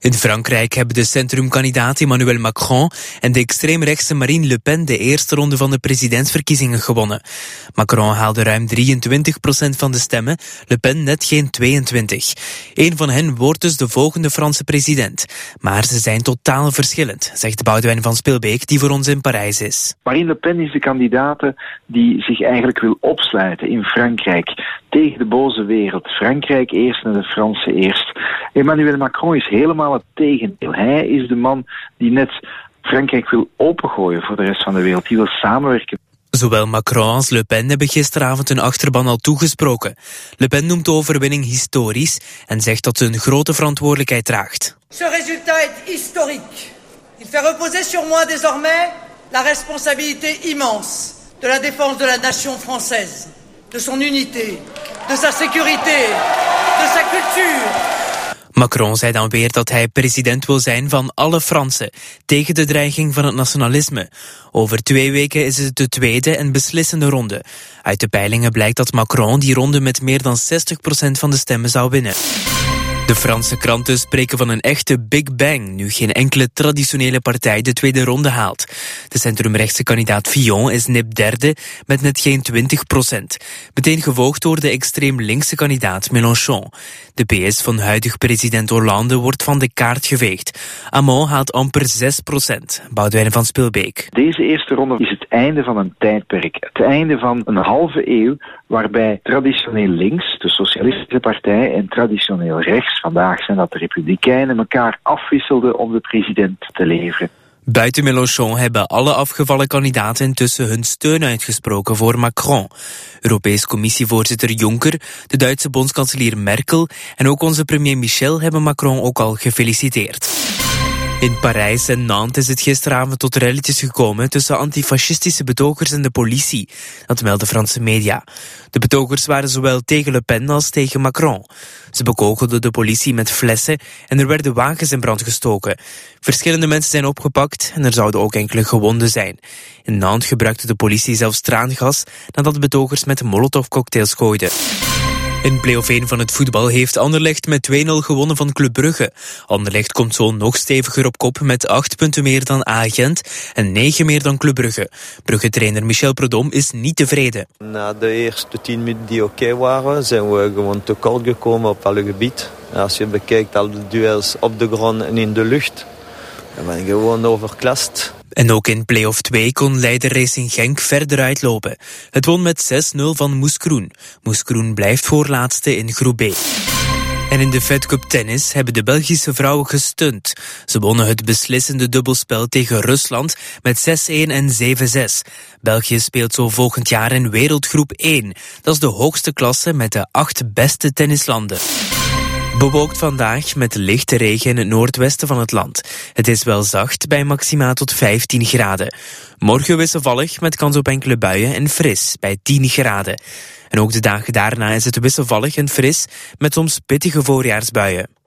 In Frankrijk hebben de centrumkandidaat Emmanuel Macron en de extreemrechtse Marine Le Pen de eerste ronde van de presidentsverkiezingen gewonnen. Macron haalde ruim 23% van de stemmen, Le Pen net geen 22%. Eén van hen wordt dus de volgende Franse president. Maar ze zijn totaal verschillend, zegt Boudewijn van Spilbeek, die voor ons in Parijs is. Marine Le Pen is de kandidaat die zich eigenlijk wil opsluiten in Frankrijk tegen de boze wereld. Frankrijk eerst en de Fransen eerst. Emmanuel Macron is helemaal het tegendeel. Hij is de man die net Frankrijk wil opengooien voor de rest van de wereld. Die wil samenwerken. Zowel Macron als Le Pen hebben gisteravond hun achterban al toegesproken. Le Pen noemt de overwinning historisch en zegt dat ze een grote verantwoordelijkheid draagt. Ce résultat est historique. Il fait reposer sur moi désormais la responsabilité immense de la défense de la nation française, de son unité, de sa sécurité, de sa culture. Macron zei dan weer dat hij president wil zijn van alle Fransen, tegen de dreiging van het nationalisme. Over 2 weken is het de tweede en beslissende ronde. Uit de peilingen blijkt dat Macron die ronde met meer dan 60% van de stemmen zou winnen. De Franse kranten spreken van een echte Big Bang, nu geen enkele traditionele partij de tweede ronde haalt. De centrumrechtse kandidaat Fillon is nip derde met net geen 20%. Meteen gevolgd door de extreem linkse kandidaat Mélenchon. De PS van huidig president Hollande wordt van de kaart geveegd. Hamon haalt amper 6%. Boudewijn van Spilbeek. Deze eerste ronde is het einde van een tijdperk. Het einde van een halve eeuw waarbij traditioneel links, de Socialistische Partij, en traditioneel rechts, vandaag zijn dat de Republikeinen, elkaar afwisselden om de president te leveren. Buiten Mélenchon hebben alle afgevallen kandidaten intussen hun steun uitgesproken voor Macron. Europees Commissievoorzitter Juncker, de Duitse bondskanselier Merkel en ook onze premier Michel hebben Macron ook al gefeliciteerd. In Parijs en Nantes is het gisteravond tot relletjes gekomen tussen antifascistische betogers en de politie. Dat melden Franse media. De betogers waren zowel tegen Le Pen als tegen Macron. Ze bekogelden de politie met flessen en er werden wagens in brand gestoken. Verschillende mensen zijn opgepakt en er zouden ook enkele gewonden zijn. In Nantes gebruikte de politie zelfs traangas nadat de betogers met molotovcocktails gooiden. In play-off 1 van het voetbal heeft Anderlecht met 2-0 gewonnen van Club Brugge. Anderlecht komt zo nog steviger op kop met 8 punten meer dan Agent en 9 meer dan Club Brugge. Brugge-trainer Michel Prudhomme is niet tevreden. Na de eerste 10 minuten die oké waren, zijn we gewoon tekort gekomen op alle gebieden. Als je bekijkt al de duels op de grond en in de lucht, dan ben je gewoon overklast. En ook in play-off 2 kon leider Racing Genk verder uitlopen. Het won met 6-0 van Moeskroen. Moeskroen blijft voorlaatste in groep B. En in de Fed Cup tennis hebben de Belgische vrouwen gestunt. Ze wonnen het beslissende dubbelspel tegen Rusland met 6-1 en 7-6. België speelt zo volgend jaar in wereldgroep 1. Dat is de hoogste klasse met de 8 beste tennislanden. Bewolkt vandaag met lichte regen in het noordwesten van het land. Het is wel zacht bij maxima tot 15 graden. Morgen wisselvallig met kans op enkele buien en fris bij 10 graden. En ook de dagen daarna is het wisselvallig en fris met soms pittige voorjaarsbuien.